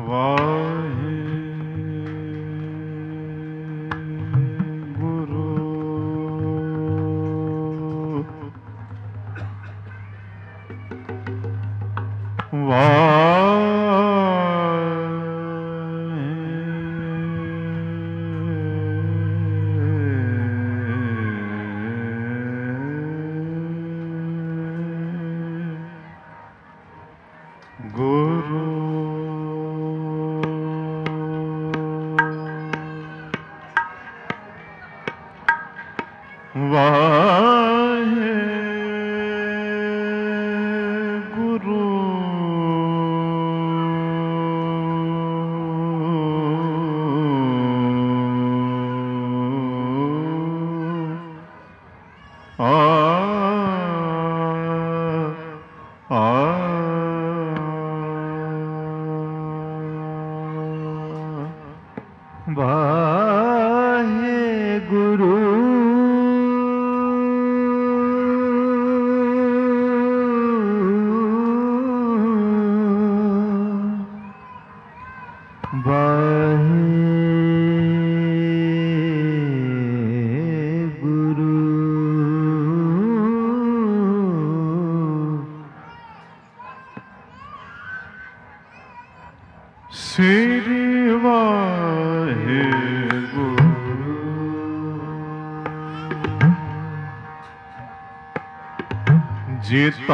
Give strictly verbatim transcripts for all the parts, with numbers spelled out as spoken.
ਜੀਤਾ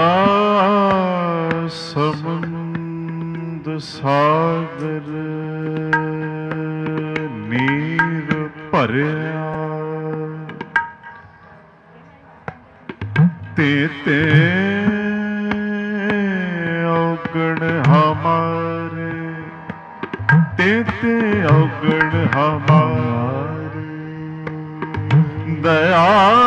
ਸਮੁੰਦ ਸਾਗਰ ਨੀਰ ਭਰਿਆ ਤੇ ਤੇ ਔਗਣ ਹਮਾਰੇ ਤੇ ਤੇ ਔਗਣ ਹਮਾਰੇ ਦਇਆ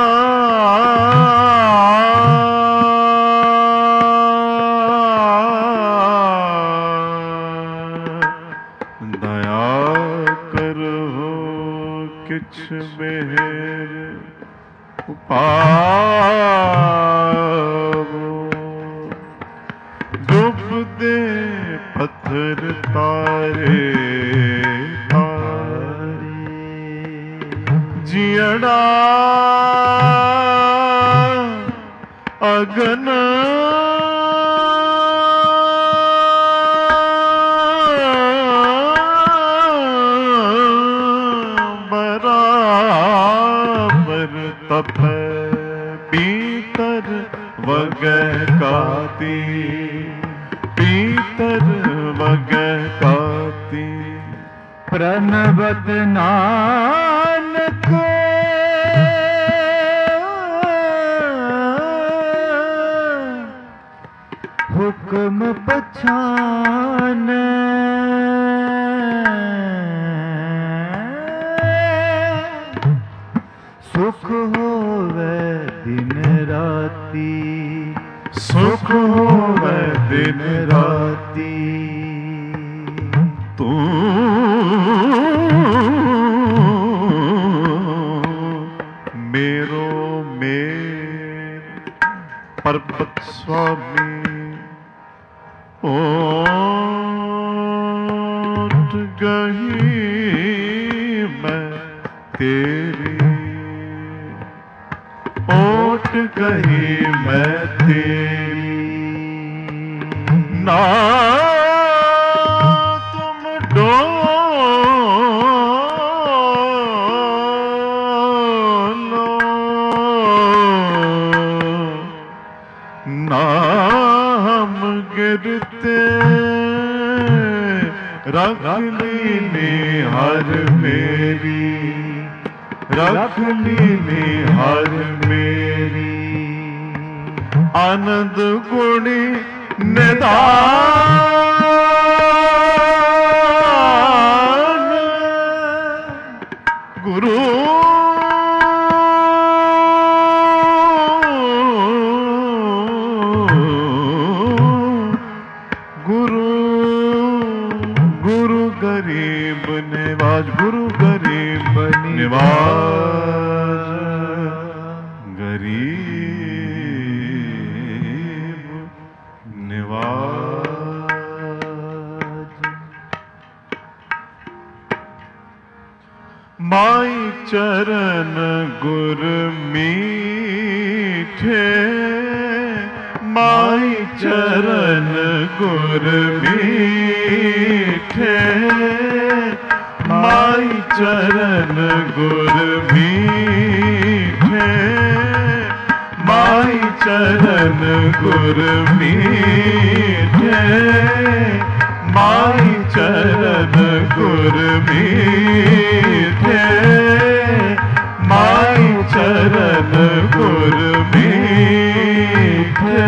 ਮੇਰ ਉਪਾਵੋ ਡੁੱਬਦੇ ਪੱਥਰ ਤਾਰੇ ਤਾਰੇ ਜੀੜਾ ਅਗਨ ਪੀਤਰ ਵਗੈ ਕਾਤੀ ਪੀਤਰ ਵਗੈ ਕਾਤੀ ਪ੍ਰਣਵਤ ਨਾਨਕ ਹੁਕਮ ਪਛਾਨੈ ਸੁਖ ਹੋਵੇ ਦਿਨ ਰਾਤੀ ਸੁਖ ਹੋਵੇ ਦਿਨ ਰਾਤੀ ਤੂੰ ਮੇਰੋ ਮੇਰ ਪਰਬਤ ਸੁਆਮੀ ਓਟ ਗਈ ਮੈਂ ਤੇਰੀ ਓਟ ਗਈ ਮੈਂ ਤੇਰੀ ਨਾ ਤੁਮ ਡੋਲੋ ਨਾ ਹਮ ਗਿਰਤੇ ਰੱਖ ਲੀਨੇ ਹਰ ਮੇਰੀ ਰੱਖ ਲੀਨੇ ਹਰ ਮੇਰੀ ਆਨੰਦ ਗੁਣੀ ਨਿਧਾਨ ਗੁਰੂ ਗੁਰੂ ਗੁਰੂ ਗਰੀਬ ਨਿਵਾਜ ਗੁਰੂ ਗਰੀਬ ਨਿਵਾਜ ਗਰੀਬ ਨਿਵਾਜ गुर मीठे, माई चरण गुर मीठे, माई चरण गुर मीठे, माई चरण गुर मीठे, माई चरण गुर मीठे, माई चरण गुर मीठे।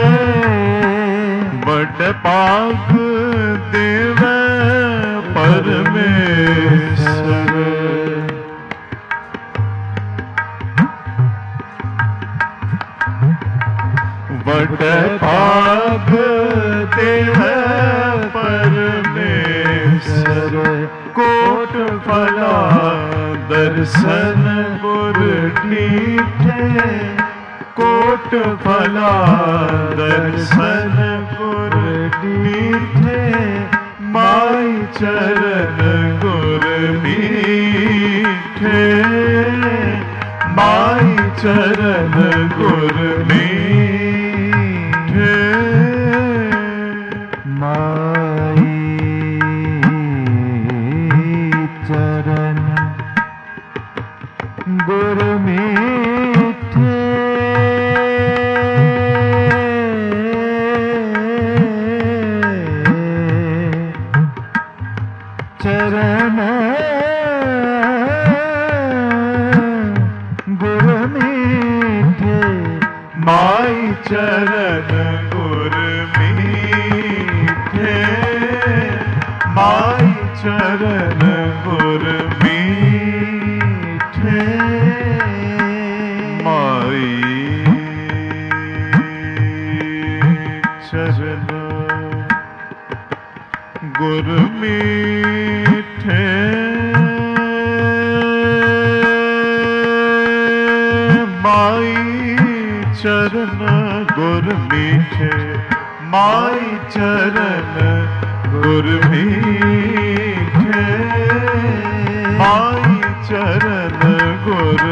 बड़ पाग देवे परमेश्वर, बड़ पाग देवे परमेश्वर, कोट फला दर्शन गुर डीठे, कोट फला दर्शन गुर डीठे, माई चरण गुर मीठे, माई चरण गुर मीठे, माई चरण गुर मीठे, चरण गुर मीठे, माई चरण गुर मीठे, माई चरण गुर मीठे, माई चरण गुर मीठे, माई चरण गुर मीठे, माई चरण गुर मीठे, माई चरण गुर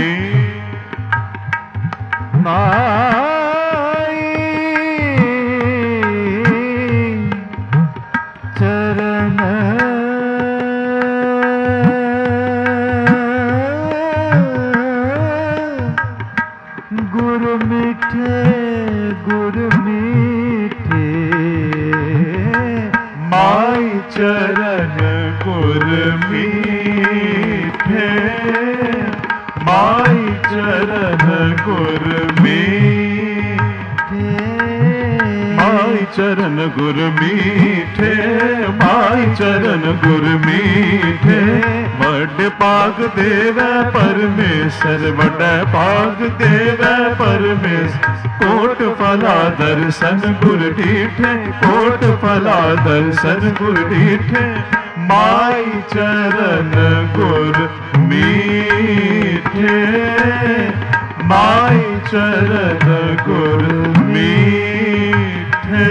मीठे, माई चरण गुर मीठे, गुर मीठे, माई चरण गुर मीठे, माई चरण गुर मीठे, माई चरण गुर मीठे, माई चरण गुर मीठे, बड़ पाग देवे परमेश्वर, बड़ पाग देवे परमेश्वर, कोट फला दर्शन गुर डीठे, कोट फला दर्शन गुर डीठे, माई चरण गुर मीठे, माई चरण गुर मीठे।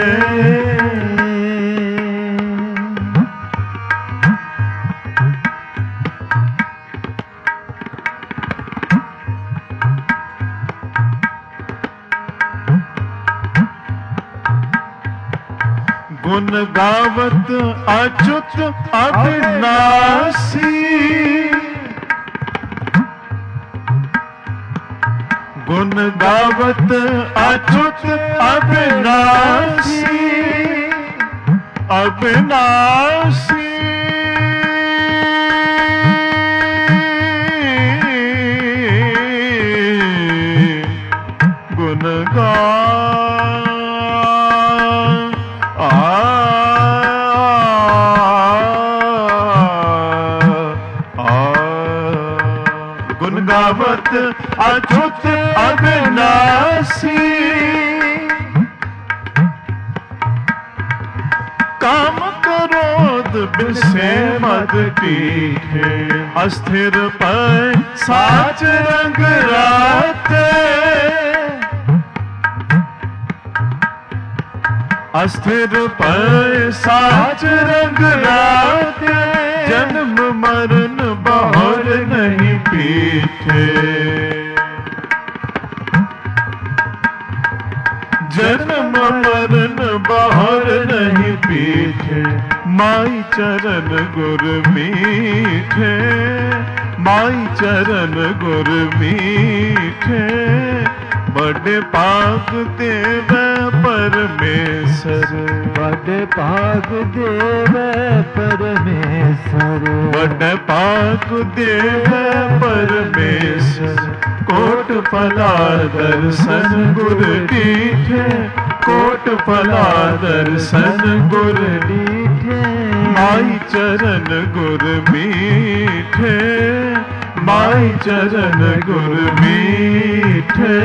गुण गावत अच्युत अविनाशी, गुण गावत अच्युत अविनाशी, अविनाशी, गुण गा गावत अच्युत अविनाशी, काम क्रोध बिसे मद पीठे, अस्थिर पर साच रंग राते, अस्थिर पर साच रंग राते, जन्म मरण बहुर नहीं पीठे, जन्म मरण बाहर नहीं पीछे, माई चरण गुर मीठे, माई चरण गुर मीठे, बड़े पाग देव परमेश्वर, बड़े पाग देव परमेश्वर, बड़े पाग देव परमेश्वर, कोट फला दर्शन गुर दीठे, कोट फला दर्शन गुर दीठे, माई चरण गुर मीठे, माई चरण गुर मीठे।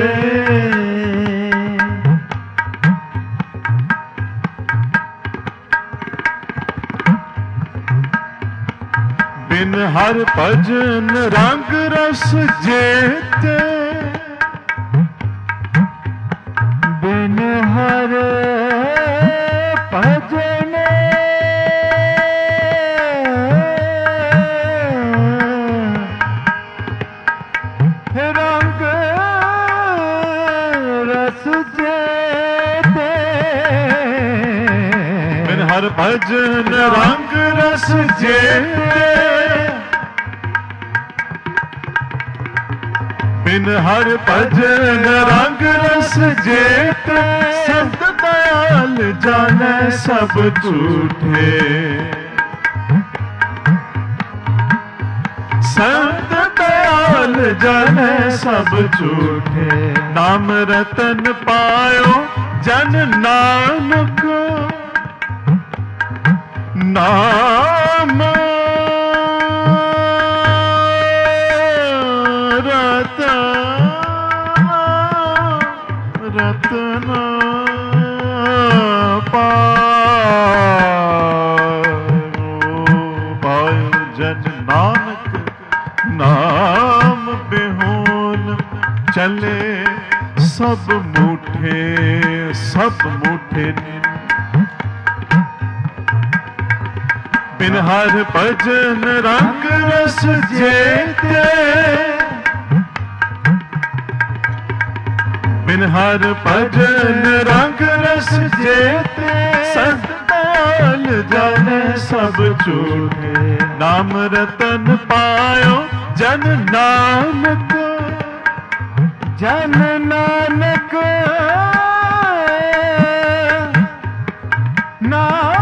बिन हर भजन रंग रस जेते, बिन हर भजन रंग रस जेते, बिन हर भजन रंग रस जेते, बिन हर भजन रंग रस जेते, संत दयाल जाने सब झूठे, संत दयाल जाने सब झूठे, नाम रतन पायो जन नानक, नाम रतन पायो जन नानक, नाम बिहोन चले सब मूठे, सब मूठे, बिन हर भजन रंग रस जेते, बिन हर भजन रंग रस जेते, संत दयाल जाने सब झूठे, नाम रतन पायो जन नानक, जन नानक ना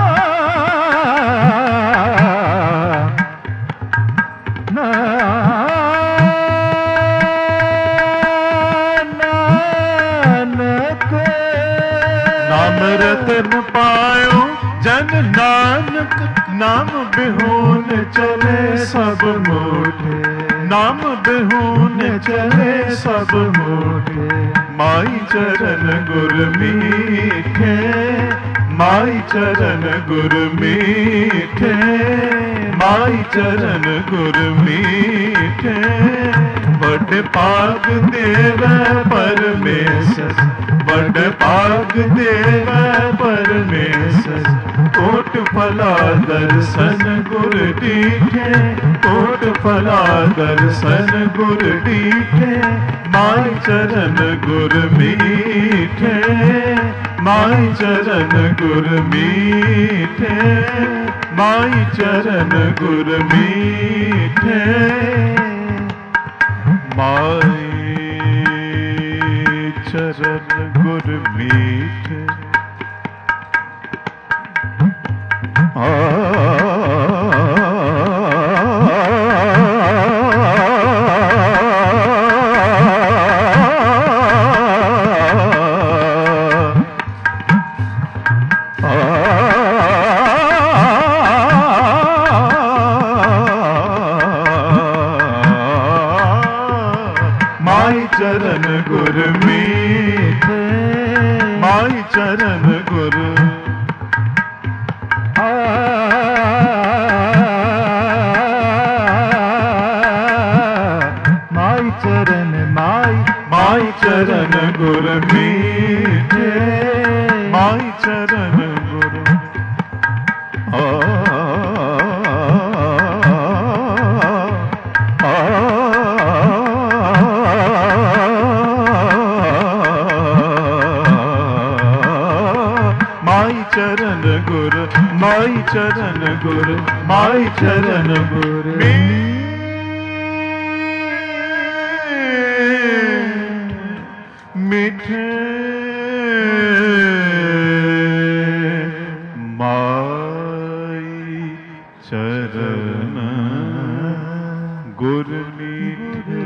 रतन पायो जन नानक, नाम बिहून चले सब मूठे, नाम बिहून चले सब मूठे, माई चरण गुर मीठे, माई चरण गुर मीठे, माई चरण गुर मीठे, बड़ पाग देव परमेश्वर, बड़ पाग देव परमेश्वर, कोट फला दर्शन गुर दीठे, कोट फला दर्शन गुर दीठे, माई चरण गुर मीठे, माई चरण गुर मीठे, माई चरण गुर मीठे, माई चरण गुर मीठे। माई चरण गुर मीठे, माई चरण गुर माई चरण माई माई चरण गुर मीठे, माई चरण गुर माई चरण गुर माई चरण गुर मीठे माई चरण गुर मीठे।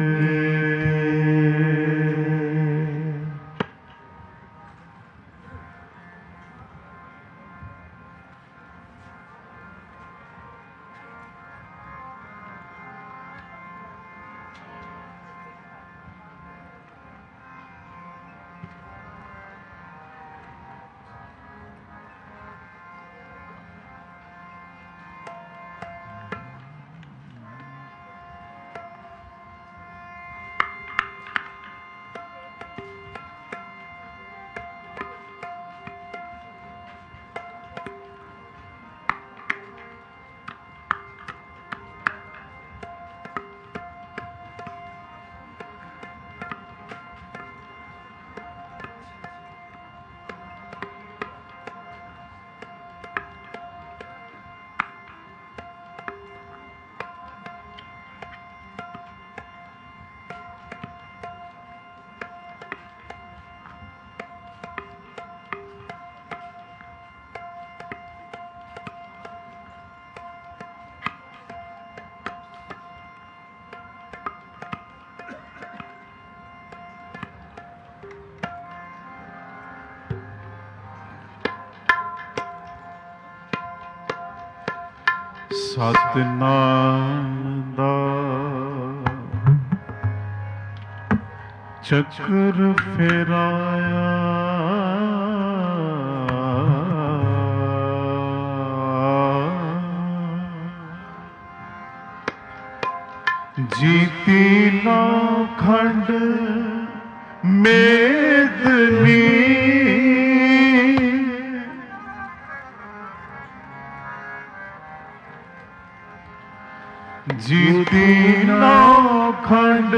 सतनाम दा चक्र फिराया जीती ना खंड मेदनी जीती नौखंड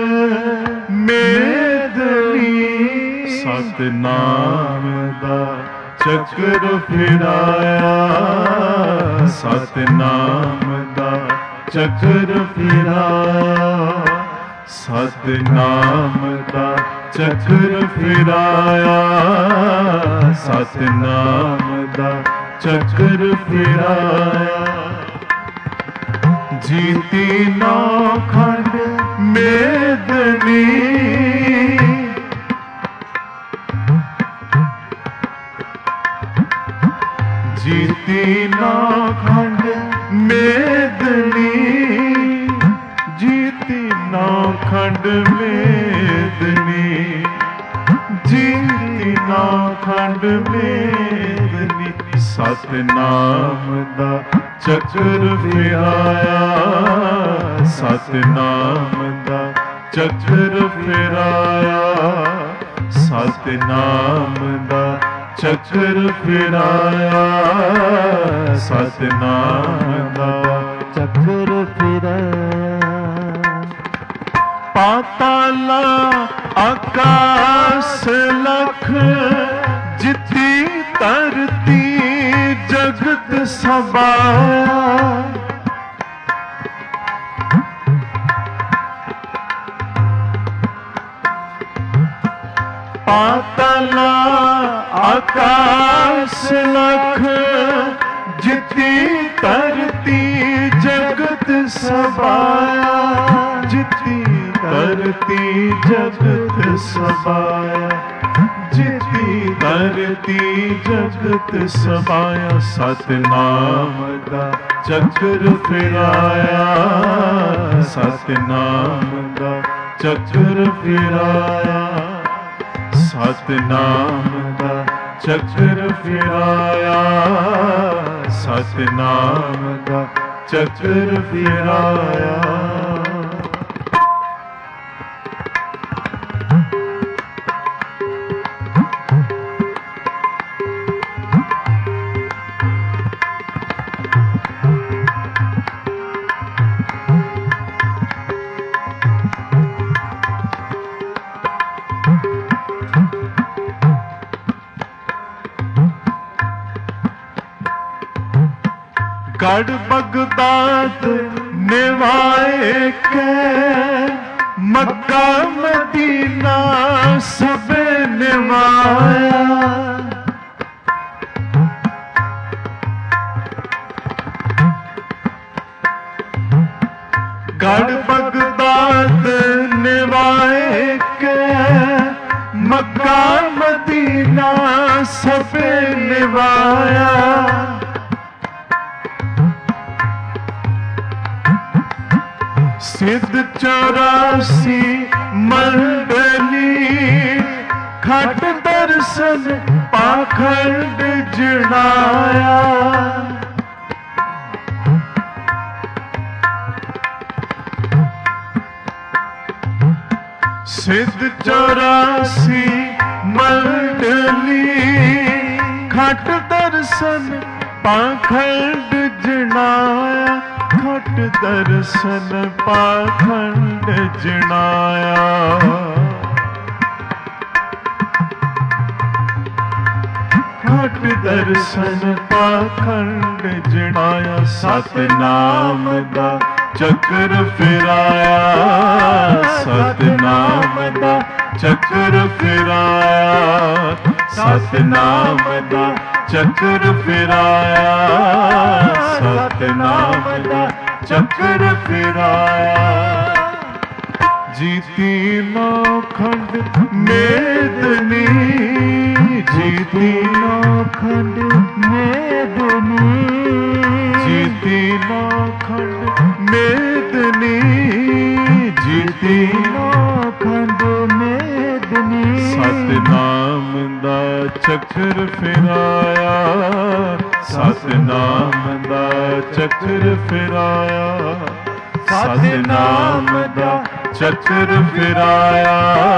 मेदनी सतनाम दा चक्र फिराया सतनाम दा चक्र फिराया सतनाम दा चक्र फिराया सतनाम दा चक्र फिराया जीती नौखंड मेदनी जीती नौखंड मेदनी जीती नौखंड मेदनी जीती नौखंड मेदनी सतनाम दा चक्र फिराया सतनाम दा चक्र फिराया सतनाम दा चक्र फिराया सतनाम दा चक्र फिराया पाताल आकाश लख जिती धरती जगत सबाया पाताल आकाश लख जिती धरती जगत सबाया जिती धरती जगत सबाया जिती धरती जगत सबाया सतनाम दा चक्र फिराया सतनाम दा चक्र फिराया सतनाम दा चक्र फिराया सतनाम दा चक्र फिराया गढ़ बगदाद निवाए के मक्का मदीना सब निवाया। गढ़ बगदाद निवाए के मक्का मदीना सब निवाया। सिद्ध चौरासी मंडली खट दर्शन पाखंड जनाया। सिद्ध चौरासी मंडली खट दर्शन पाखंड जनाया। खट दर्शन पाखंड जनाया। खट दर्शन पाखंड जनाया। सतनाम दा चक्र फिराया। सतनाम दा चक्र फिराया। सतनाम दा चक्र फिराया। सतनाम दा चक्र फिराया। जीती नौखंड मेदनी। जीती नौखंड मेदनी। जीती नौखंड मेदनी। जीती नौखंड मेदनी। सतनाम दा चक्र फिराया। सतनाम दा चक्र फिराया। सतनाम दा चक्र फिराया।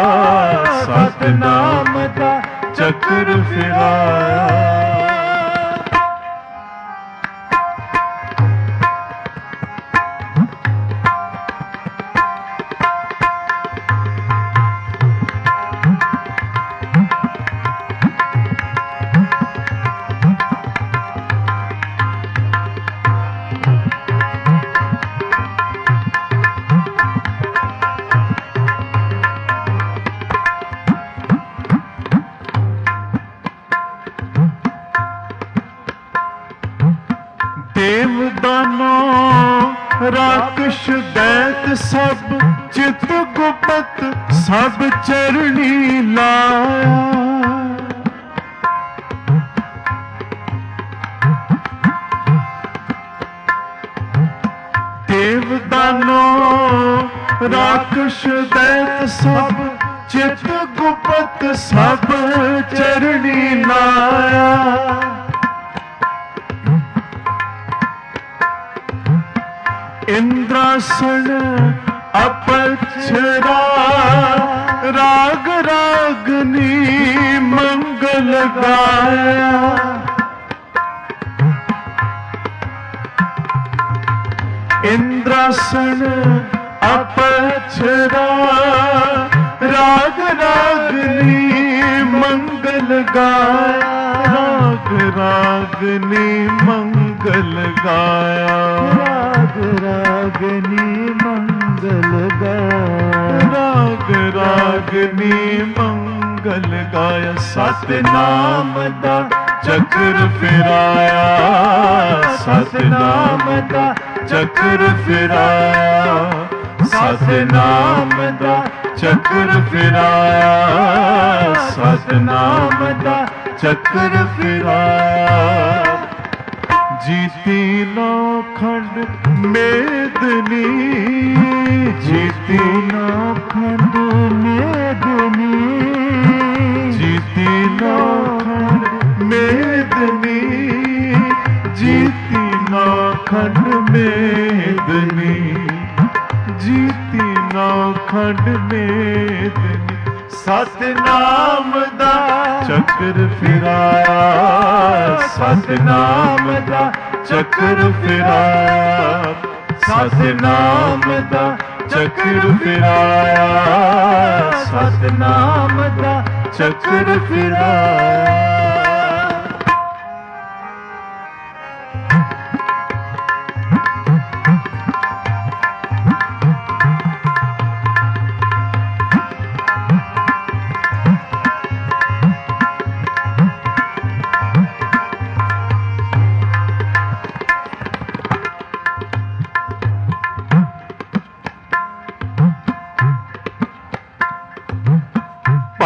सतनाम दा चक्र फिराया। राक्षस दैत सब चित गुप्त सब चरणी लाया। देव दानो राक्षस दैत सब चित गुप्त सब चरणी लाया। इंद्रासन अपक्षरा राग रागनी मंगल गाया। इंद्रासन अपक्षरा राग रागनी मंगल गाया। राग रागनी मंगल गाया। राग रागनी मंगल गाया। राग रागनी मंगल गाया। सतनाम दा चक्र फिराया। सतनाम दा चक्र फिराया। सतनाम दा चक्र फिराया। सतनाम दा चक्र फिराया। जीती नौखंड मेदनी। जीती नौखंड मेदनी। जीती नौखंड मेदनी। जीती नौखंड मेदनी। जीती नौखंड मेदनी। सतनाम दा चक्र फिराया। सतनाम दा चक्र फिराया। सतनाम दा चक्र फिराया। सतनाम दा चक्र फिराया।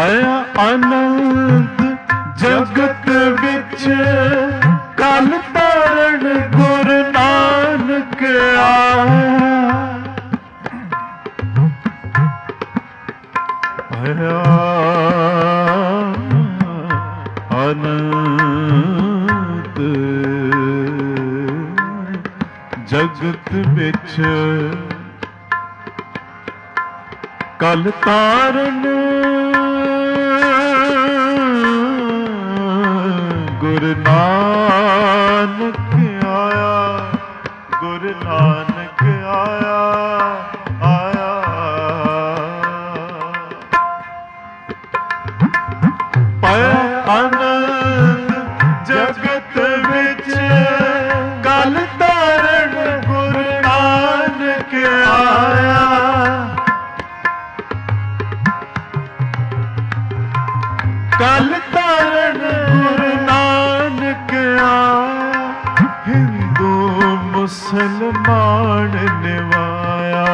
ਪਾਇਆ ਆਨੰਦ ਜਗਤ ਵਿੱਚ, ਕਲ ਤਾਰਨ ਗੁਰ ਨਾਨਕ ਆਇਆ। ਪਾਇਆ ਆਨੰਦ ਜਗਤ ਵਿੱਚ, ਕਲ ਤਾਰਨ ਗੁਰ ਨਾਨਕ ਆਇਆ। ਗੁਰ ਨਾਨਕ ਆਇਆ ਆਇਆ। ਪਾਇਆ ਆਨੰਦ ਜਗਤ ਵਿੱਚ, ਕਲ ਤਾਰਨ ਗੁਰ ਨਾਨਕ ਆਇਆ। ਕਲ ਤਾਰਨ ਗੁਰ ਨਾਨਕ ਆਇਆ। ਹਿੰਦੂ ਮੁਸਲਮਾਨ ਨਿਵਾਇਆ।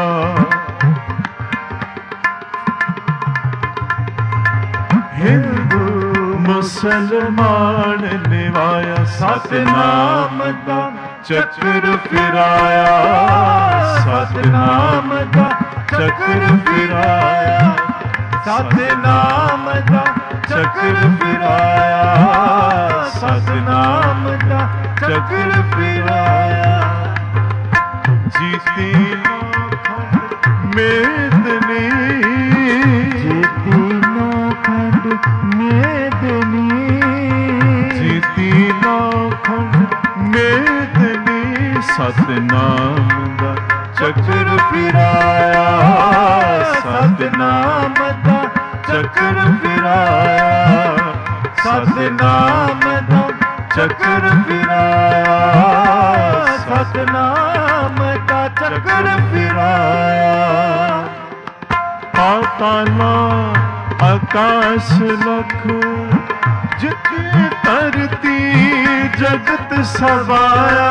ਹਿੰਦੂ ਮੁਸਲਮਾਨ ਨਿਵਾਇਆ। ਸਤਿਨਾਮ ਦਾ ਚੱਕਰ ਫਿਰਾਇਆ। ਸਤਿਨਾਮ ਦਾ ਚੱਕਰ ਫਿਰਾਇਆ। ਸਤਿਨਾਮ ਦਾ ਚੱਕਰ ਫਿਰਾਇਆ। ਸਤਿਨਾਮ ਦਾ ਚੱਕਰ ਫਿਰਾਇਆ। ਜੀਤੀ ਮੇਦਨੀ, ਜੀਤੀ ਨੌਖੰਡ ਮੇਦਨੀ, ਜੀਤੀ ਨੌਖੰਡ ਮੇਦਨੀ। ਸਤਿਨਾਮ ਦਾ ਚੱਕਰ ਫਿਰਾਇਆ। ਸਤਿਨਾਮ ਦਾ ਚੱਕਰ ਫਿਰਾਇਆ। ਸਤਿਨਾਮ ਦਾ ਚੱਕਰ ਫਿਰਾਇਆ। ਸਤਿਨਾਮ ਦਾ ਚੱਕਰ ਫਿਰਾਇਆ। ਪਾਤਾਲਾ ਆਕਾਸ਼ ਲਖ, ਜਿੱਥੇ ਧਰਤੀ ਜਗਤ ਸਵਾਇਆ।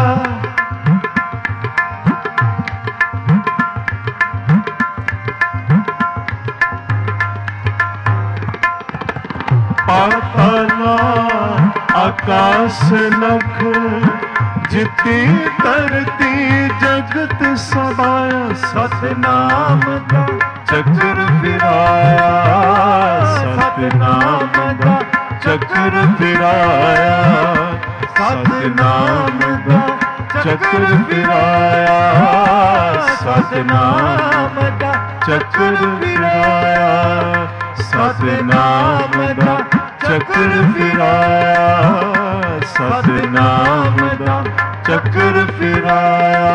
ਪਾਤਾਲਾ ਆਕਾਸ਼ ਲਖ, ਜਿੱਤੀ ਧਰਤੀ ਜਗਤ ਸਵਾਇਆ। ਸਤਿਨਾਮ ਦਾ ਚੱਕਰ ਫਿਰਾਇਆ। ਸਤਿਨਾਮ ਦਾ ਚੱਕਰ ਫਿਰਾਇਆ। ਸਤਿਨਾਮ ਦਾ ਚੱਕਰ ਫਿਰਾਇਆ। ਸਤਿਨਾਮ ਦਾ ਚੱਕਰ ਫਿਰਾਇਆ। ਸਤਿਨਾਮ ਦਾ ਚੱਕਰ ਫਿਰਾਇਆ। ਸਤਿਨਾਮ ਦਾ ਚੱਕਰ ਫਿਰਾਇਆ।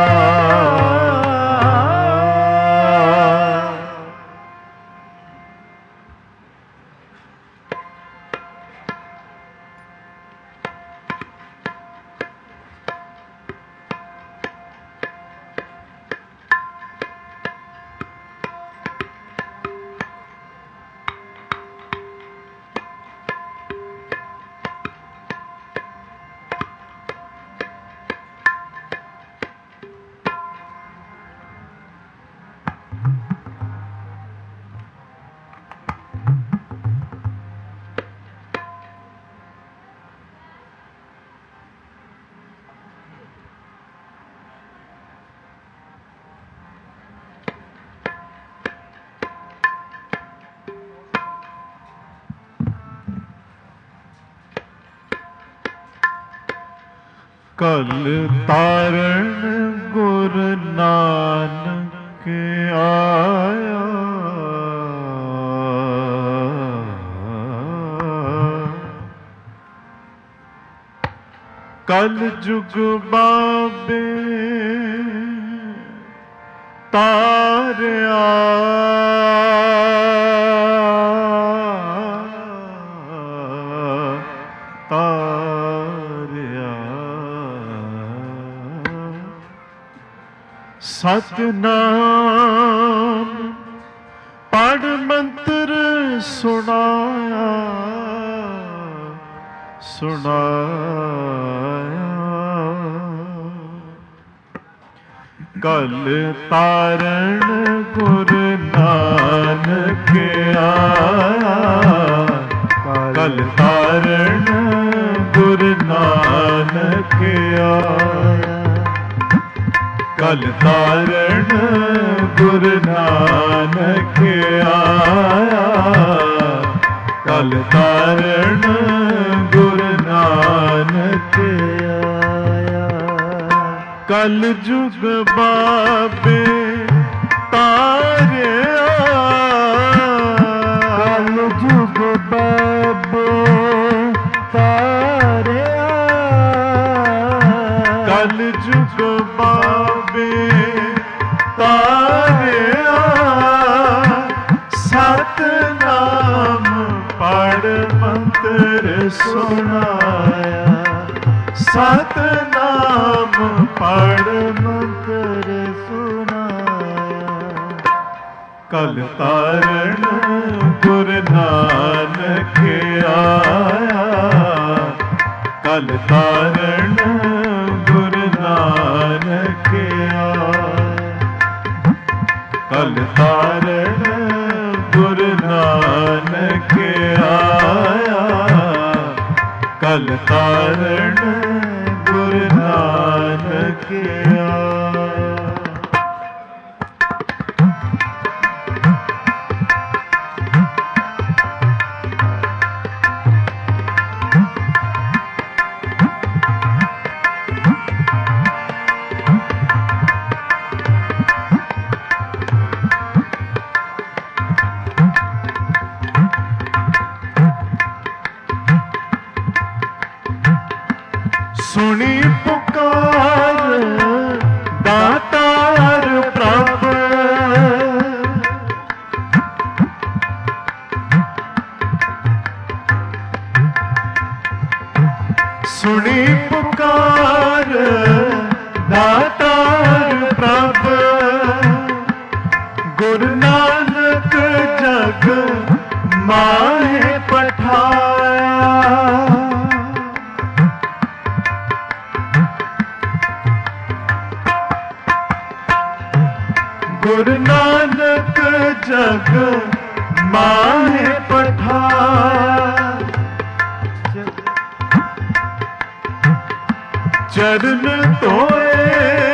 ਕਲ ਤਾਰਨ ਗੁਰ ਨਾਨਕ ਆਇਆ। ਕਲ ਜੁਗ ਬਾਬੇ ਤਾਰਿਆ। ਸਤਿਨਾਮ ਪੜ ਮੰਤਰ ਸੁਣਾਇਆ। ਸੁਣਾਇਆ ਕਲ ਤਾਰਨ ਗੁਰ ਨਾਨਕ ਆਇਆ। ਕਲ ਤਾਰਨ ਗੁਰੂ ਨਾਨਕ ਆਇਆ, ਕਲ ਤਾਰਨ ਗੁਰੂ ਨਾਨਕ ਆਇਆ। ਕਲ ਜੁਗ ਬਾਬੇ ਤਾਰਿਆ, ਕਲ ਜੁਗ ਬਾਬੇ ਤਾਰਿਆ, ਕਲ ਜੁਗ ਬਾਬੇ ਤਾਰਿਆ। ਸਤਿਨਾਮ ਪੜ੍ਹ ਮੰਤਰ ਸੁਣਾਇਆ, ਸਤਿਨਾਮ ਪੜ੍ਹ ਮੰਤਰ ਸੁਣਾਇਆ। ਕਲ ਤਾਰਨ ਗੁਰੂ ਨਾਨਕ ਆਇਆ, ਕਲ ਤਾਰਨ ਗੁਰੂ ਨਾਨਕ ਆਇਆ, ਕਲ ਤਾਰਨ ਗੁਰੂ ਨਾਨਕ ਆਇਆ, ਕਲ ਤਾਰਨ ਗੁਰੂ ਨਾਨਕ ਆਇਆ। ਸੁਣੀ ਪੁਕਾਰ ਦਾਤਾਰ ਪ੍ਰਭ, ਸੁਣੀ ਪੁਕਾਰ ਦਾਤਾਰ ਪ੍ਰਭ। ਗੁਰੂ ਨਾਨਕ ਜਗ ਮਾਹੇ ਪਠਾਇਆ, ਗੁਰੂ ਨਾਨਕ ਜਗ ਮਾਹੇ ਪਠਾਇਆ। ਚਰਨ ਧੋਏ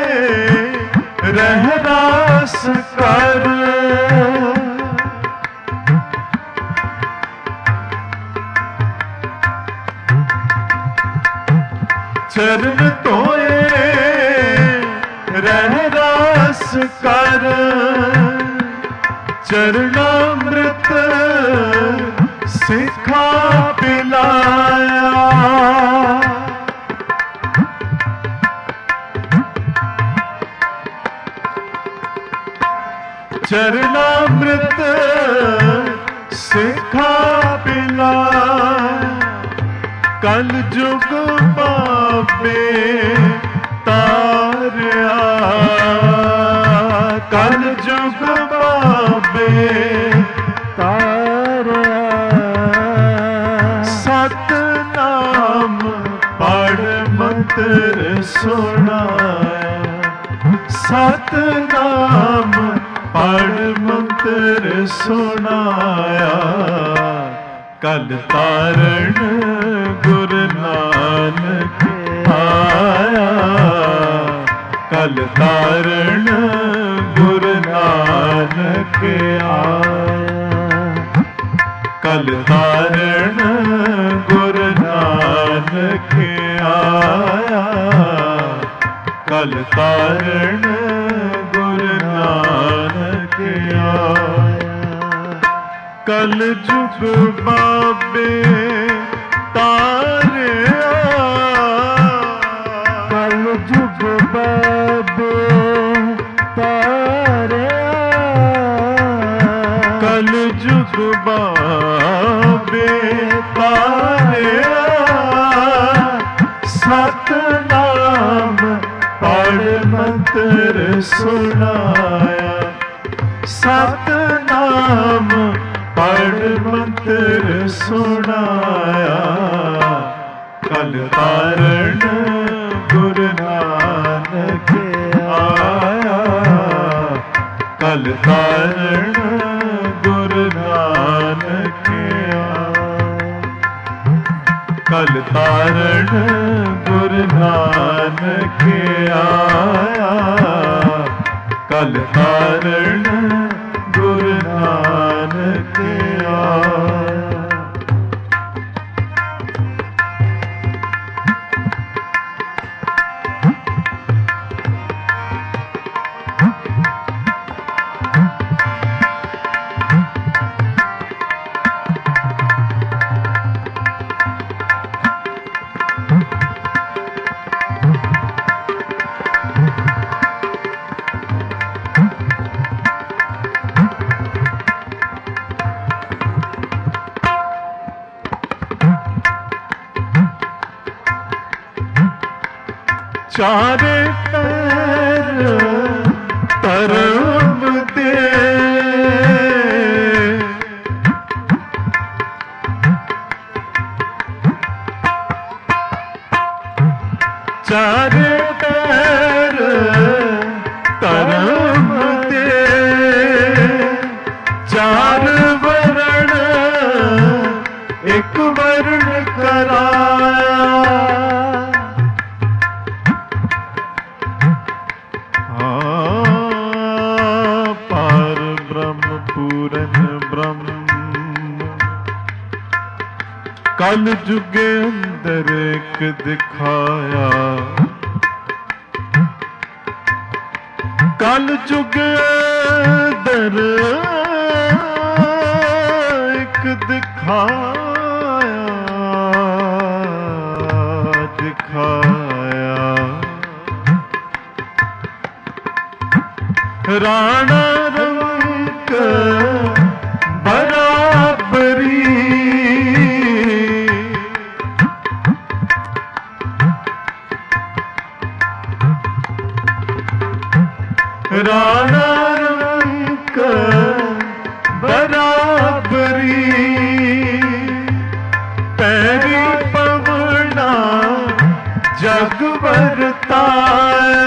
ਰਹਿ ਰਾਸ ਕਰ, ਚਰਨ ਧੋਏ ਰਹਿ ਰਾਸ ਕਰ। ਚਰਨਾਮ੍ਰਿਤ ਸਿੱਖਾ ਪਿਲਾਇਆ, ਚਰਨਾਮ੍ਰਿਤ ਸਿੱਖਾ ਪਿਲਾਇਆ। ਕਲ ਜੁਗ ਬਾਬੇ ਤਾਰਿਆ, ਕਲ ਜੁਗ ਬਾਬੇ ਤਾਰਿਆ। ਸਤਿਨਾਮ ਪੜ੍ਹ ਮੰਤਰ ਸੁਣਾਇਆ, ਸਤਿਨਾਮ ਪੜ੍ਹ ਮੰਤਰ ਸੁਣਾਇਆ। ਕਲ ਤਾਰਨ ਗੁਰੂ ਨਾਨਕ ਆਇਆ, ਕਲ ਤਾਰਨ ਗੁਰੂ ਨਾਨਕ ਆਇਆ, ਕਲ ਤਾਰਨ ਗੁਰੂ ਨਾਨਕ ਆਇਆ, ਕਲ ਤਾਰਨ ਗੁਰੂ ਨਾਨਕ ਆਇਆ। ਕਲ ਜੁਗ ਬਾਬੇ ਤਾਰਿਆ, ਕਲ ਜੁਗ ਬਾਬੇ ਤਾਰਿਆ, ਕਲ ਜੁਗ ਬਾਬੇ ਤਾਰਿਆ। ਸਤਿਨਾਮ ਪੜ੍ਹ ਮੰਤਰ ਸੁਣਾਇਆ, ਸਤਿਨਾਮ ਪੜ੍ਹ ਮੰਤਰ ਸੁਣਾਇਆ। ਕਲ ਤਾਰਨ ਗੁਰੂ ਨਾਨਕ ਆਇਆ, ਕਲ ਤਾਰਨ ਗੁਰੂ ਨਾਨਕ ਆਇਆ, ਕਲ ਤਾਰਨ ਗੁਰੂ ਨਾਨਕ ਆਇਆ, ਕਲ ਤਾਰਨ ਗੁਰੂ ਨਾਨਕ ਆਇਆ। ਚਾਰੇ ਪੈਰ ਧਰਮ ਦੇ ਚਾਰੇ ਪੈਰ ਧਰਮ ਦੇ ਚਾਰ ਵਰਣ ਇੱਕ ਵਰਣ ਕਰਾਇਆ। ਕਲ ਜੁਗੇ ਅੰਦਰ ਇੱਕ ਦਿਖਾਇਆ। ਕਲ ਜੁਗੇ ਅੰਦਰ ਇੱਕ ਦਿਖਾਇਆ ਦਿਖਾਇਆ। ਰਾਣਾ ਰੰਕ ਬਰਾਬਰੀ ਰਾਣਾ ਰੰਕ ਬਰਾਬਰੀ ਪੈਰੀ ਪਵਣਾ ਜਗ ਵਰਤਾਇਆ।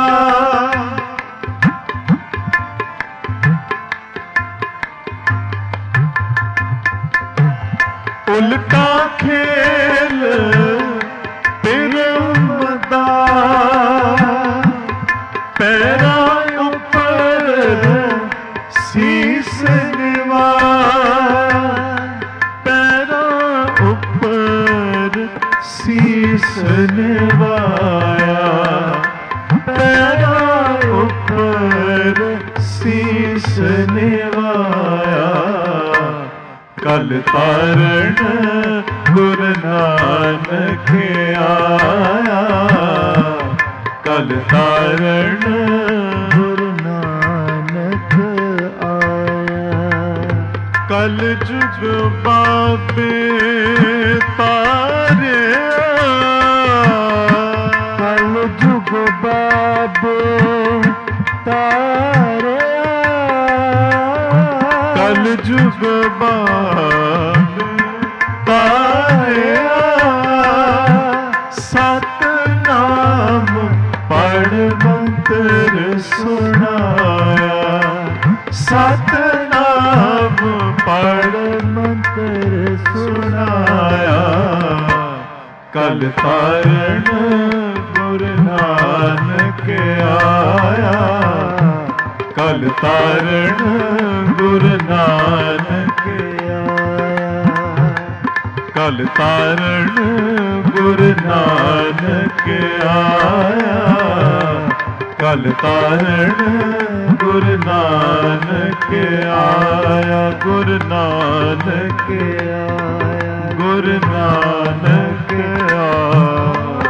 ਉਲਟਾ ਖੇਲ ਪਿਰਮ ਦਾ ਪੈਰਾਂ ਉੱਪਰ ਸੀਸ ਨਿਵਾਇਆ। ਪੈਰਾਂ ਉੱਪਰ ਸੀਸ ਨਿਵਾਇਆ। ਪੈਰਾਂ ਉੱਪਰ ਸੀਸ ਨਿਵਾਇਆ। ਕਲ ਤਾਰਨ ਗੁਰੂ ਨਾਨਕ ਆਇਆ। ਕਲ ਤਾਰਨ ਗੁਰੂ ਨਾਨਕ ਆਇਆ। ਕਲ ਜੁਗ ਬਾਬੇ ਤਾਰਿਆ। ਕਲ ਜੁਗ ਬਾਬੇ ਤਾਰਿਆ। ਕਲ ਜੁਗ ਬਾਬੇ ਤਾਰਿਆ। ਸਤਨਾਮ ਪੜ ਮੰਤਰ ਸੁਣਾਇਆ। ਸਤਨਾਮ ਪੜ ਮੰਤਰ ਸੁਣਾਇਆ। ਕਲ ਤਾਰਨ ਗੁਰੂ ਨਾਨਕ ਆਇਆ। ਕਲ ਤਾਰਨ ਗੁਰੂ ਨਾਨਕ ਆਇਆ। ਕਲ ਤਾਰਨ ਗੁਰੂ ਨਾਨਕ ਆਇਆ। ਕਲ ਤਾਰਨ ਗੁਰੂ ਨਾਨਕ ਆਇਆ। ਗੁਰੂ ਨਾਨਕ ਆਇਆ। ਗੁਰੂ ਨਾਨਕ ਆਇਆ।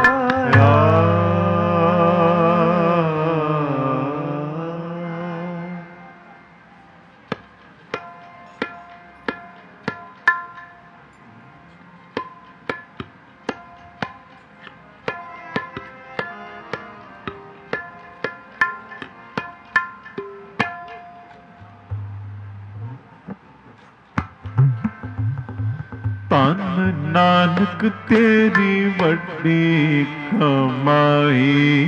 ਧੰਨ ਨਾਨਕ ਤੇਰੀ ਵੱਡੀ ਕਮਾਈ।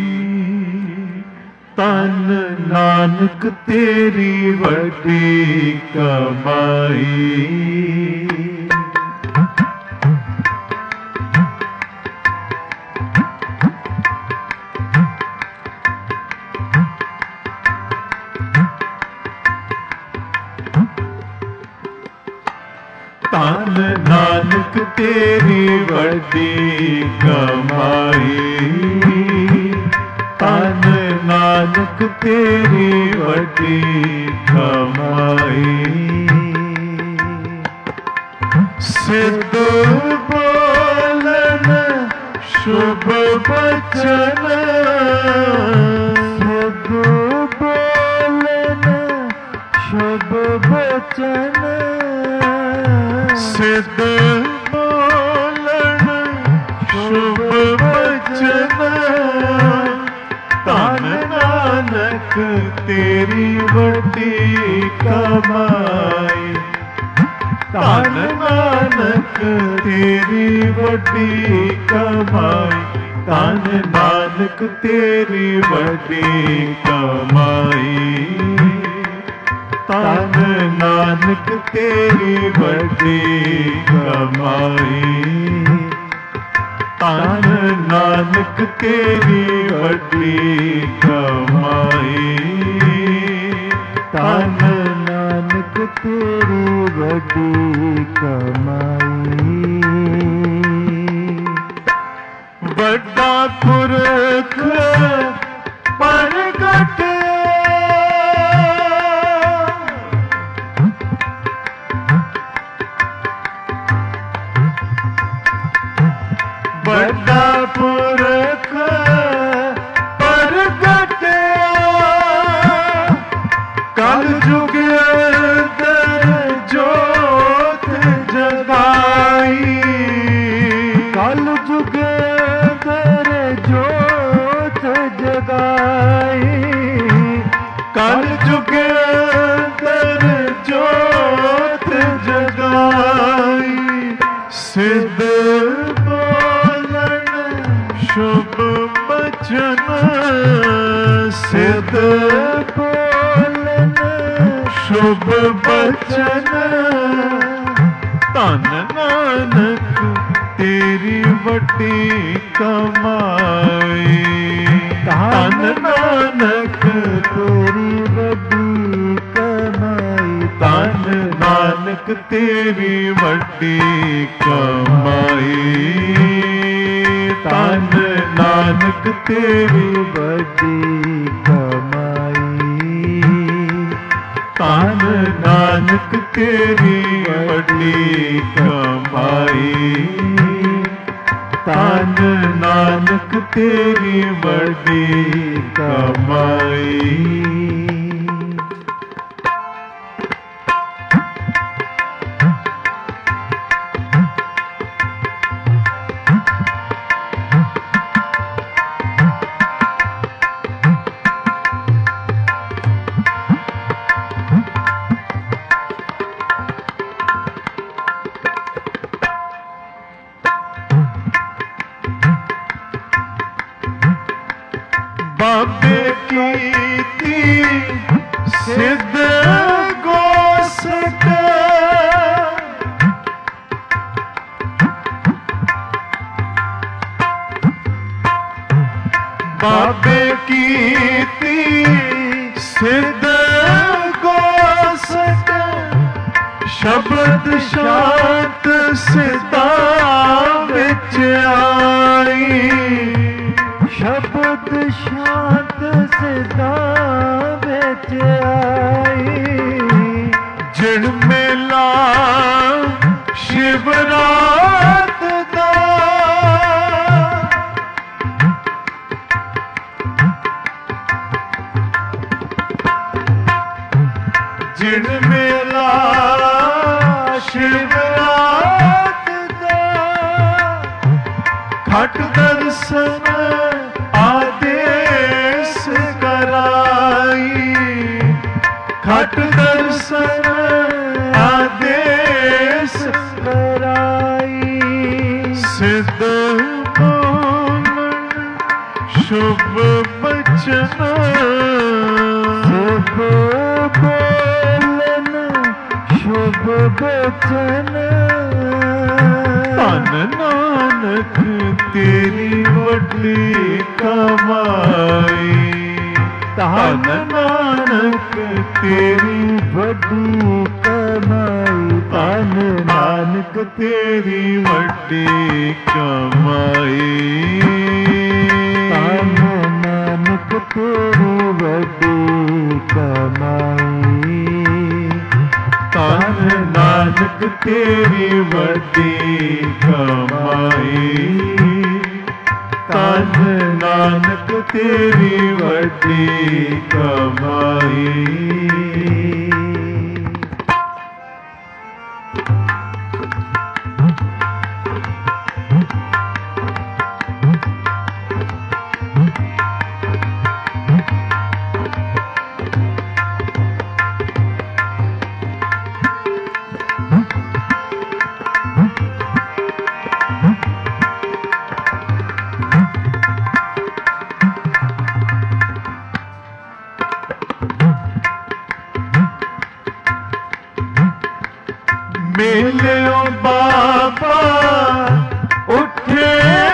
ਧੰਨ ਨਾਨਕ ਤੇਰੀ ਵੱਡੀ ਕਮਾਈ। ਨਾਨਕ ਤੇਰੀ ਵੱਡੀ ਕਮਾਈ, ਧਨ ਨਾਨਕ ਤੇਰੀ ਵੱਡੀ ਕਮਾਈ। ਸਿੱਧ ਬੋਲਨ ਸ਼ੁਭ ਬਚਨ, ਸਿੱਧ ਬੋਲਨ ਸ਼ੁਭ ਬਚਨ, ਸਿੱਧ ਬੋਲਨ ਸ਼ੁਭ ਬਚਨ, ਧਨ ਨਾਨਕ ਤੇਰੀ ਵੱਡੀ ਕਮਾਈ, ਧਨ ਨਾਨਕ ਤੇਰੀ ਵੱਡੀ ਕਮਾਈ, ਧਨ ਨਾਨਕ ਤੇਰੀ ਵੱਡੀ ਕਮਾਈ, ਧਨ ਨਾਨਕ ਤੇਰੀ ਵੱਡੀ ਕਮਾਈ, ਧਨ ਨਾਨਕ ਤੇਰੀ ਵੱਡੀ ਕਮਾਈ, ਧਨ ਨਾਨਕ ਤੇਰੀ ਵੱਡੀ ਕਮਾਈ। ਵੱਡਾ ਪੁਰਖ ਪ੍ਰਗਟ, ਵੱਡਾ ਪੁਰਖ ਪ੍ਰਗਟ, ਕਲ ਜੁਗ ਅੰਦਰ ਜੋਤ ਜਗਾਈ, ਕਲ ਜੁਗ ਅੰਦਰ ਜੋਤ ਜਗਾਈ, ਕਲ ਜੁਗ ਅੰਦਰ ਜੋਤ ਜਗਾਈ। ਸਿੱਧ ਬੋਲਨ ਸ਼ੁਭ ਬਚਨ, ਸਿੱਧ ਬੋਲਨ ਸ਼ੁਭ ਬਚਨ, ਧਨ ਨਾਨਕ ਤੇਰੀ ਵੱਡੀ ਕਮਾਈ, ਧਨ ਨਾਨਕ ਤੇਰੀ ਵੱਡੀ ਕਮਾਈ, ਧਨ ਨਾਨਕ ਤੇਰੀ ਵੱਡੀ ਕਮਾਈ, ਧਨ ਨਾਨਕ ਤੇਰੀ ਵੱਡੀ ਕਮਾਈ, ਧਨ ਨਾਨਕ ਤੇਰੀ ਵੱਡੀ ਕਮਾਈ, ਧਨ ਨਾਨਕ ਤੇਰੀ ਵੱਡੀ ਕਮਾਈ। ਬਾਬੇ ਕੀਤੀ ਸਿੱਧ ਗੋਸਟ, ਬਾਬੇ ਕੀਤੀ ਸਿੱਧ ਗੋਸਟ, ਸ਼ਬਦ ਸ਼ਾਂਤ ਸਿੱਧਾ ਵਿੱਚ ਆਈ, ਸ਼ਬਦ ਸ਼ਾਂਤ ਸਿੱਧਾ ਵਿੱਚ ਆਈ, ਜਿਣ ਮੇਲਾ ਸ਼ਿਵਰਾਤ ਦਾ, ਜਿਣ ਮੇਲਾ ਸ਼ਿਵਰਾਤ ਦਾ, ਖਟ ਦਰਸ਼ਨ ਆਦੇਸ਼ ਕਰਾਈ, ਖਟ ਦਰਸ਼ਨ ਆਦੇਸ਼ ਕਰਾਈ, ਸਿੱਧ ਬੋਲਨ ਸ਼ੁਭ ਬਚਨ, ਸ਼ੁਭ ਬੋਲਨ ਸ਼ੁਭ ਬਚਨ, ਧਨ ਨਾਨਕ ਤੇਰੀ ਵੱਡੀ ਕਮਾਈ, ਧਨ ਨਾਨਕ ਤੇਰੀ ਵੱਡੀ ਕਮਾਈ, ਧਨ ਨਾਨਕ ਤੇਰੀ ਤੇਰੀ ਵੱਡੀ ਕਮਾਈ। ਧੰਨ ਨਾਨਕ ਤੇਰੀ ਵੱਡੀ ਕਮਾਈ। ਧੰਨ ਨਾਨਕ ਤੇਰੀ ਵੱਡੀ ਕਮਾਈ। ਧੰਨ ਨਾਨਕ ਤੇਰੀ ਵੱਡੀ ਕਮਾਈ। ਮੇਲਿਓ ਬਾਬਾ ਉੱਠੇ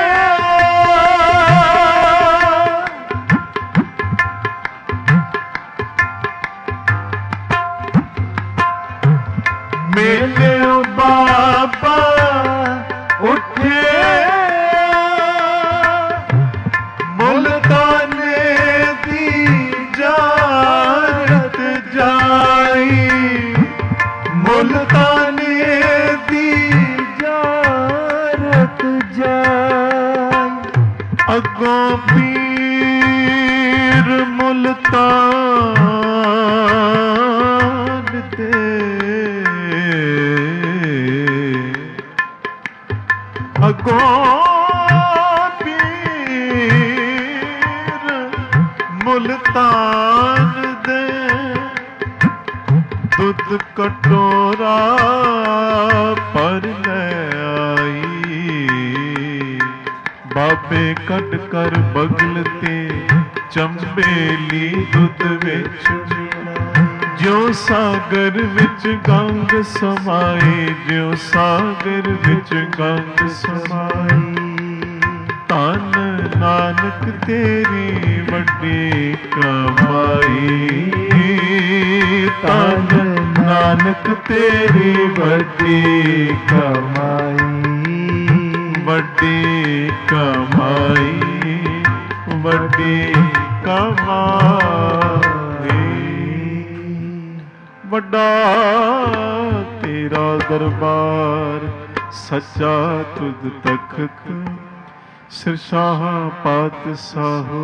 ਮੇਲਿਓ ਬਾਬਾ ਉੱਠੇ ਮੁਲਤਾਨੇ ਦੀ ਜਾਰਤ ਜਾਈ। ਮੁਲਤਾਨੇ ਅੱਗੋਂ ਪੀਰ ਮੁਲਤਾਨ ਦੇ ਅੱਗੋਂ ਪੀਰ ਮੁਲਤਾਨ ਦੇ ਦੁੱਧ ਕਟੋਰਾ ਪਰ ਲੈ ਆਈ। ਬਾਬੇ ਕੱਢ ਕਰ ਬਗਲ ਤੇ ਚੰਬੇਲੀ ਦੁੱਧ ਵਿੱਚ ਜਿਉ ਸਾਗਰ ਵਿੱਚ ਗੰਗ ਸਮਾਈ। ਜਿਉ ਸਾਗਰ ਵਿੱਚ ਗੰਗ ਸਮਾਈ। ਧੰਨ ਨਾਨਕ ਤੇਰੀ ਵੱਡੀ ਕਮਾਈ। ਧੰਨ ਨਾਨਕ ਤੇਰੀ ਵੱਡੀ ਕਮਾਈ। ਵੱਡੀ ਕਮਾਈ ਵੱਡੀ ਕਮਾਈ। ਵੱਡਾ ਤੇਰਾ ਦਰਬਾਰ ਸੱਚਾ ਤੁਧ ਤਖਤ ਸਿਰਸ਼ਾਹ ਪਾਤਸ਼ਾਹੋ।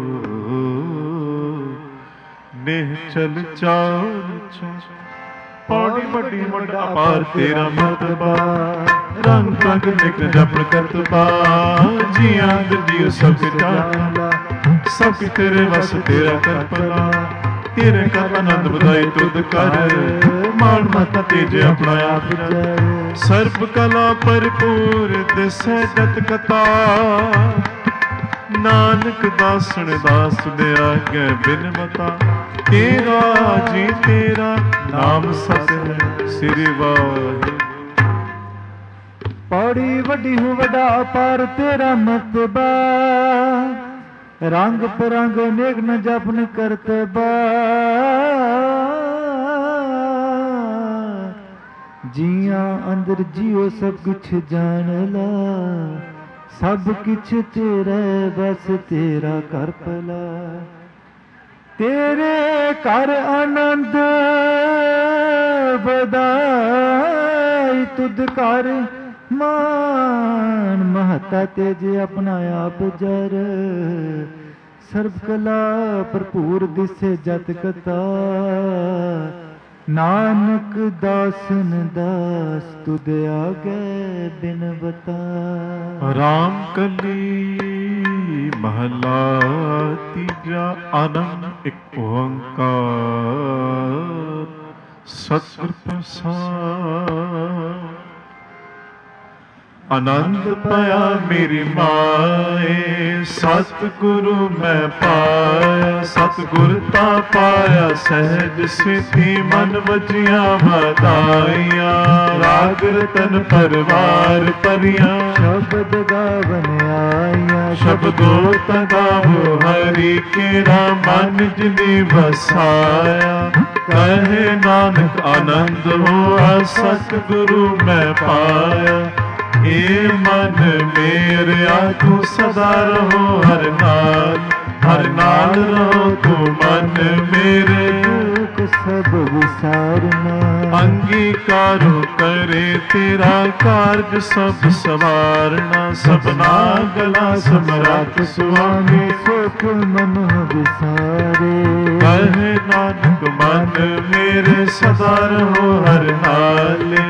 ਨੇਹ ਚਲ ਚਾਲ ਪੌੜੀ ਵੱਡੀ ਵੱਡਾ ਪਾਰ ਤੇਰਾ ਮਰਤਬਾ। ਰੰਗ ਰੰਗ ਨਿਕ ਜਪਣ ਕਰਤਬਾ। ਜੀਆਂ ਦਿਓ ਸਭ ਜਾਣਦਾ ਸਭ ਤੇਰੇ ਵਸ ਤੇਰਾ ਕਰ ਭਲਾ। ਤੇਰੇ ਕਰ ਆਨੰਦ ਵਧਾਈ ਤੁਧ ਕਰ। ਮਾਣ ਮਤ ਤੇਜ ਆਪਣਾ ਆਪ ਸਰਬ ਕਲਾ ਭਰਪੂਰ ਦਿਸੈ ਜਤ ਕਥਾ। ਨਾਨਕ ਦਾਸਣ ਦਾਸ ਦੇ ਆਗੇ ਬਿਨ ਮਤਾ। ਤੇਰਾ ਜੀ ਤੇਰਾ ਨਾਮ ਸਤਿ ਸ੍ਰੀ ਵਾਹਿਗੁਰੂ। ਪੌੜੀ ਵੱਡੀ ਹੋ ਵੱਡਾ ਪਰ ਤੇਰਾ ਮਤਬਾ। ਰੰਗ ਪਰੰਗ ਅਨੇਕ ਨ ਜਪਨ ਕਰਤਬਾ। ਜੀਆਂ ਅੰਦਰ ਜੀਓ ਸਭ ਕੁਛ ਜਾਣ ਲਾ। ਸਭ ਕੁਛ ਤੇਰਾ ਬਸ ਤੇਰਾ ਕਰ ਭਲਾ। ਤੇਰੇ ਘਰ ਆਨੰਦ ਵਧਾਈ। ਤੁਧ ਘਰ ਮਾਨ ਮਹਤਾ ਤੇਜ ਆਪਣਾ ਆਪ ਜਰ। ਸਰਬ ਕਲਾ ਭਰਪੂਰ ਦਿਸੇ ਜਤ ਕਥਾ। ਨਾਨਕ ਦਾਸਨ ਦਾਸ ਤੁਧ ਆਗੇ ਬਿਨ ਬਤਾ। ਰਾਮ ਕਲੀ ਮਹਲਾ ਤੀਜਾ ਆਨੰਦ ਇੱਕ ਓੰਕਾਰ ਸਤਿਗੁਰ ਪ੍ਰਸਾਦਿ। ਆਨੰਦ ਪਾਇਆ ਮੇਰੀ ਮਾਏ, ਸਤਿਗੁਰੂ ਮੈਂ ਪਾਇਆ। ਸਤਿਗੁਰ ਤਾਂ ਪਾਇਆ ਸਹਿਜ ਸਿੱਧੀ, ਮਨ ਵਜੀਆਂ ਵਧਾਈਆਂ। ਰਾਗ ਰਤਨ ਪਰਵਾਰ ਭਰੀਆਂ, ਸ਼ਬਦ ਗਾਵਨ ਆਈਆਂ। ਸ਼ਬਦੋ ਤਾਂ ਗਾਵੋ ਹਰੀ ਕੇਰਾ, ਮਨ ਜਿਨੀ ਵਸਾਇਆ। ਕਹੇ ਨਾਨਕ ਆਨੰਦ ਹੋਆ, ਸਤਿਗੁਰੂ ਮੈਂ ਪਾਇਆ। ਏ ਮਨ ਮੇਰਿਆ ਤੂੰ ਸਦਾ ਰਹੋ ਹਰ ਨਾਲ, ਹਰ ਨਾਲ ਰਹੋ ਤੂੰ ਮਨ ਮੇਰੇ। ਦੁਖ ਸਭ ਵਿਸਾਰਨਾ, ਅੰਗੀਕਾਰੋ ਕਰੇ ਤੇਰਾ ਕਾਰਜ ਸਭ ਸਵਾਰਨਾ। ਸਭਨਾ ਗਲਾ ਸਮਰੱਥ ਸੁਆਮੀ, ਸੁਖ ਮਨ ਵਿਸਾਰੇ। ਕਹੇ ਨਾਨਕ ਮਨ ਮੇਰੇ ਸਦਾ ਰਹੋ ਹਰ ਨਾਲੇ।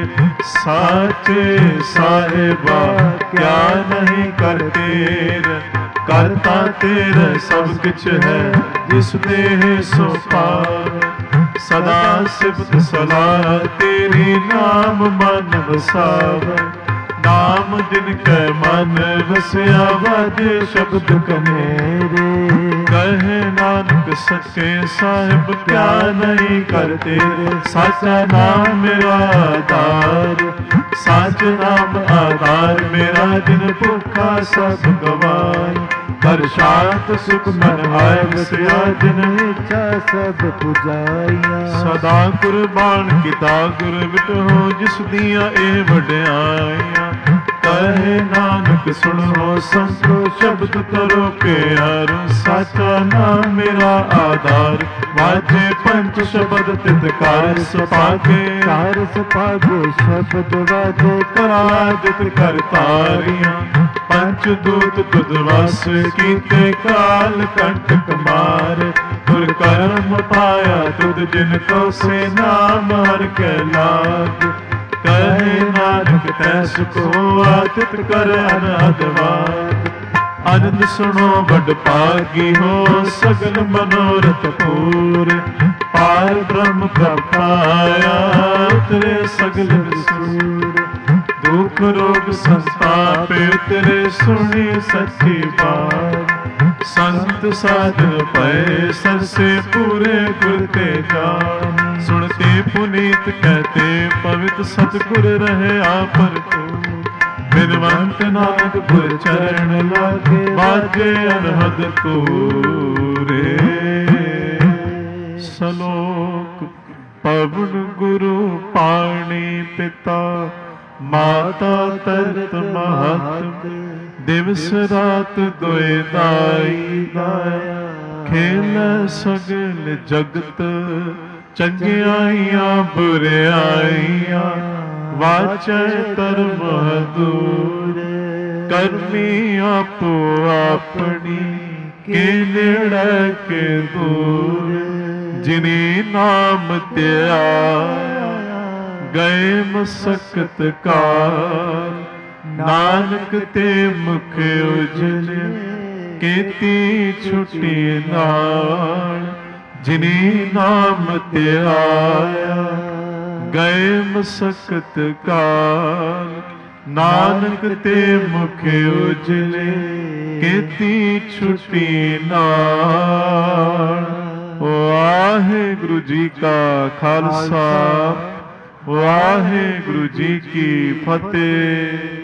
ਸਾਚੇ ਸਾਹਿਬਾ ਕਿਆ ਨਹੀਂ ਕਰ ਤੇਰਾ, ਕਰਤਾ ਤੇਰਾ ਸਭ ਕੁਛ ਹੈ, ਜਿਸ ਦੇਹ ਸੋ ਪਾਵੈ। ਸਦਾ ਸਿਫਤ ਸਲਾਹ ਤੇਰੀ, ਨਾਮ ਮਨ ਵਸਾਵੈ। ਨਾਮ ਜਿਨ ਕੈ ਮਨ ਵਸਿਆ, ਵਾਜੇ ਸ਼ਬਦ ਕਨੇਰੇ। ਕਹੇ ਨਾਨਕ ਸੱਚੇ ਸਾਹਿਬ ਕਿਆ ਨਹੀਂ ਕਰ ਤੇਰੇ। ਸਾਚਾ ਨਾਮ ਮੇਰਾ ਆਧਾਰ, ਸਾਚ ਨਾਮ ਆਧਾਰ ਮੇਰਾ। ਜਿਨ ਭੁੱਖਾ ਸਭ ਗਵਾਏ, ਕਰ ਸ਼ਾਂਤ ਸੁਖ ਮਨ ਆਏ ਵਸਿਆ। ਜਿਨ ਇੱਛਾ ਸਭ ਪੁਜਾਈਆਂ, ਸਦਾ ਕੁਰਬਾਨ ਕੀਤਾ ਗੁਰ ਵਿਟੋ, ਜਿਸ ਦੀਆਂ ਇਹ ਵਡਿਆਈਆਂ। ਕਹੇ ਨਾਨਕ ਸੁਣੋ ਸੰਤੋ, ਸ਼ਬਦ ਕਰੋ ਪਿਆਰ। ਸਾਚਾ ਨਾਮ ਮੇਰਾ ਆਧਾਰ, ਵਾਜੇ ਪੰਜ ਸ਼ਬਦ ਤਿਤ ਕਰ ਸੁਭਾਗੇ। ਕਰ ਸੁਭਾਗੇ ਸ਼ਬਦ ਵਾਜੇ, ਕਰਾ ਜਿਤ ਕਰਤਾਰੀਆਂ। ਪੰਚ ਦੂਤ ਤੁਧ ਵਸ ਕੀਤੇ, ਕਾਲ ਕੰਟਕ ਮਾਰ। ਗੁਰ ਕਰਮ ਪਾਇਆ ਤੁਧ ਜਿਨ ਕੋ, ਸੇ ਨਾਮ ਹਰਿ ਕੈ ਲਾਗ। ਕਹੇ ਨਾਨਕ ਤੈ ਸੁਖ ਹੋਆ, ਤਿਤ ਕਰ ਅਨਹਦ ਵਾਗ। ਆਨੰਦ ਸੁਣੋ ਬੜ ਭਾਗੀ ਹੋ, ਸਗਲ ਮਨੋਰਥ ਪੂਰੇ। ਪਾਰ ਬ੍ਰਹਮ ਪ੍ਰਪਾਇਆ, ਉਤਰੇ ਸਗਲ ਵਿਸੂਰ। ਦੁਖ ਰੋਗ ਸੰਤਾਪ ਉਤਰੇ, ਸੁਣੀ ਸੱਚੀ ਬਾਤ। ਸੰਤ ਸਾਧਨ ਪਏ ਸਰਸੇ, ਪੂਰੇ ਗੁਰ ਤੇ ਜਾਨ। ਸੁਣਤੇ ਪੁਨੀਤ ਕਹਤੇ ਪਵਿੱਤ, ਸਤਿਗੁਰ ਰਹਿਆ ਭਰਪੂਰ। ਬਿਨਵੰਤ ਨਾਨਕ ਗੁਰ ਚਰਨ ਲਾਗੇ, ਬਾਜੇ ਅਨਹਦ ਤੂਰੇ। ਸਲੋਕ ਪਵਨ ਗੁਰੂ ਪਾਣੀ ਪਿਤਾ, ਮਾਤਾ ਤਰਤ ਮਹਤ। ਦਿਵਸ ਰਾਤ ਦੁਇ ਦਾਈ ਦਾਇਆ, ਖੇਲ ਸਗਲ ਜਗਤ। ਚੰਗਿਆਈਆਂ ਬੁਰਿਆਈਆਂ, ਵਾਚੈ ਧਰਮ ਦੂਰ। ਕਰਮੀ ਆਪੋ ਆਪਣੀ, ਕੇ ਨੇੜੇ ਕੇ ਦੂਰ। ਜਿਨੀ ਨਾਮ ਧਿਆਇਆ, ਗਏ ਮਸਕਤ ਕਾਲ। ਨਾਨਕ ਤੇ ਮੁਖ ਉਜਲੇ, ਕੀਤੀ ਛੁਟੀ ਨਾਲ। ਜਿਨੀ ਨਾਮ ਧਿਆਇਆ, ਗਏ ਮਸਕਤ ਕਾਲ। ਨਾਨਕ ਤੇ ਮੁਖ ਉਜਲੇ, ਕੀਤੀ ਛੁਟੀ ਨਾਲ। ਵਾਹਿਗੁਰੂ ਜੀ ਕਾ ਖਾਲਸਾ, ਵਾਹਿਗੁਰੂ ਜੀ ਕੀ ਫਤਿਹ।